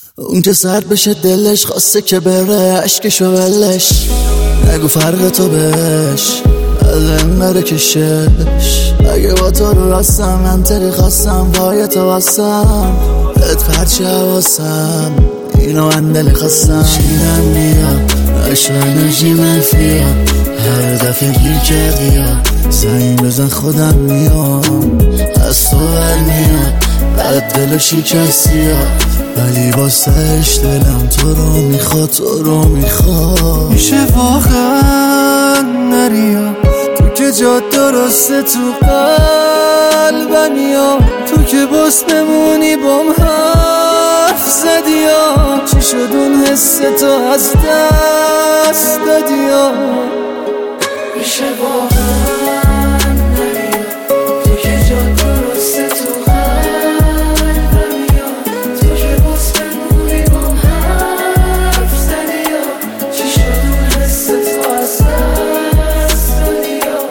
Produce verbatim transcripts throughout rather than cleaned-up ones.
اون که سرد بشه دلش خواسته که بره عشقشو ولش، نگو فرق تو بهش الان بره کشش. اگه با تو رو راستم منطقی خواستم پای تو واسم بهت پرچه حواسم اینو من دلی خواستم. شیرم بیا عشق انرژی منفیه هر دفعه گیر کردی یا زنگ بزن خودم میام از تو برمیاد بعد دلو شکستی ها ولی باستش دلم تو رو میخواد تو رو میخواد. میشه واقعا نریا تو که جا درسته تو قلبم یا تو که باز بمونی بام حرف زدی یا چی شد اون حس تو از دست دادی یا. میشه واقعا نریا تو که جا درسته تو قلبم یا تو که باز بمونی بام حرف زدی یا چی شد اون حس تو از دست دادی یا.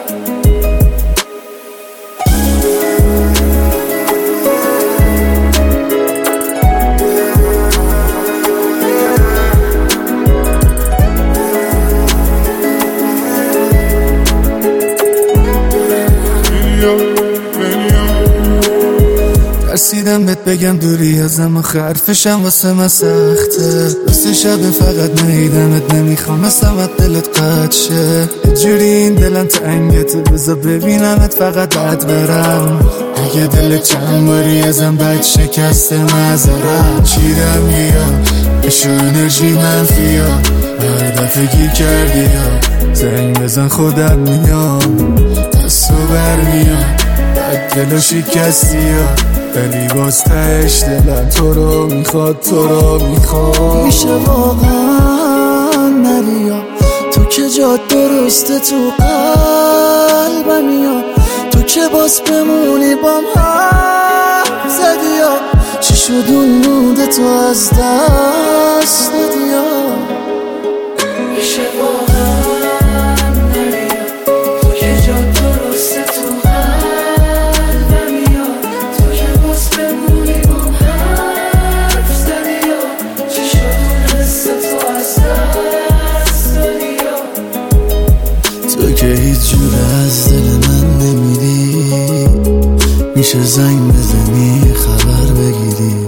ترسیدم بهت بگم دوری ازم آخه حرفشم واسه من سخته. راست شب فقط ندیدمت نمیخوام مثلت دلت قد شه یه جوری این دلم تنگته بذار ببینمت فقط بد برم. اگه دلت چند باری ازم بد شکسته معذرت. چیرم بیا عشق انرژی منفیه هر دفعه گیر کردی یا زنگ بزن خودم میام دست تو برمیاد بعد دلو شکستی یا ولی باز تهش دلم تو رو میخواد تو رو میخواد. میشه واقعا نریا تو که جا درسته تو قلبم یا تو که باز بمونی بام حرف زدی یا چی شد اون موده تو از دست دادی یا. میشه واقعا نریا تو که جا درسته تو قلبم یا تو که باز بمونی بام حرف زدی یا چی شد اون حس تو از دست دادی یا. تو که هیچ جوره از دل من نمیدی میشه زنگ بزنی خبر بگیری.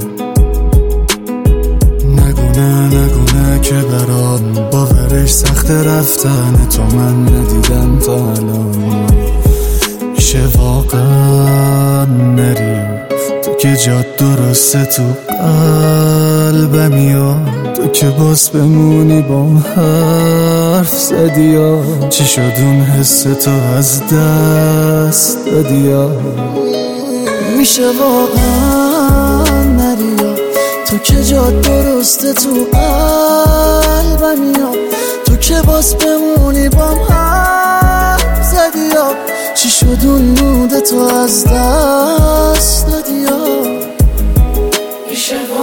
نگو نه نگو نه که برام باورش سخت رفتن تو من ندیدم تا الان. میشه واقعا نری تو که جا درسته تو قلبم یا تو که باز بمونی بام حرف زدی یا چی شد اون حس تو از دست دادی یا. میشه واقعا نریا تو که جا درسته تو قلبم یا تو که باز بمونی بام حرف زدی یا چی شد اون موده تو از دست دادی یا. میشه